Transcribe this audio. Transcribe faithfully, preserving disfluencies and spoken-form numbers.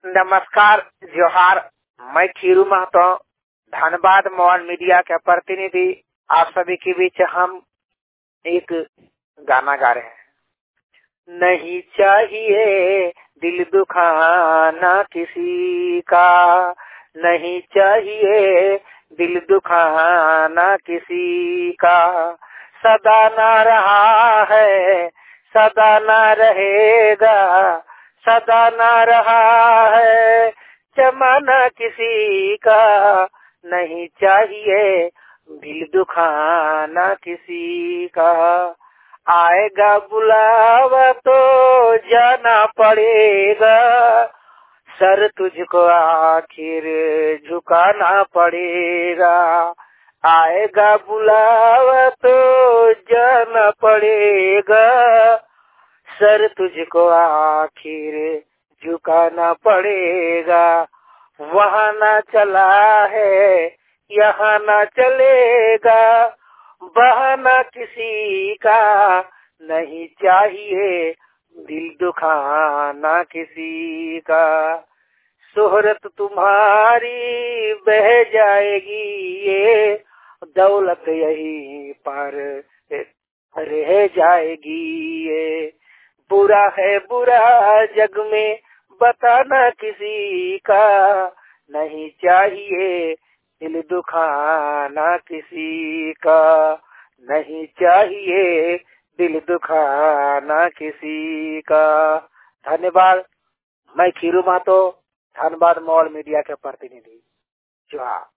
नमस्कार, जोहार। मैं खीरू महतो, धनबाद मॉल मीडिया के प्रतिनिधि। आप सभी के बीच हम एक गाना गा रहे हैं। नहीं चाहिए दिल दुखाना किसी का, नहीं चाहिए दिल दुखाना किसी का। सदा ना रहा है, सदा ना रहेगा, सदा ना रहा है जमाना किसी का। नहीं चाहिए दिल दुखाना किसी का। आएगा बुलावा तो जाना पड़ेगा, सर तुझको आखिर झुकाना पड़ेगा। आएगा बुलावा तो जाना पड़ेगा, सर तुझको आखिर झुकाना पड़ेगा। वहाँ ना चला है, यहाँ ना चलेगा, बहाना किसी का। नहीं चाहिए दिल दुखाना किसी का। शोहरत तुम्हारी बह जाएगी, ये दौलत यही पर रह जाएगी। ये बुरा है बुरा जग में बताना किसी का। नहीं चाहिए दिल दुखाना किसी का, नहीं चाहिए दिल दुखाना किसी का। धन्यवाद। मैं खीरू महतो, धनबाद मॉल मीडिया के प्रतिनिधि। जोहार।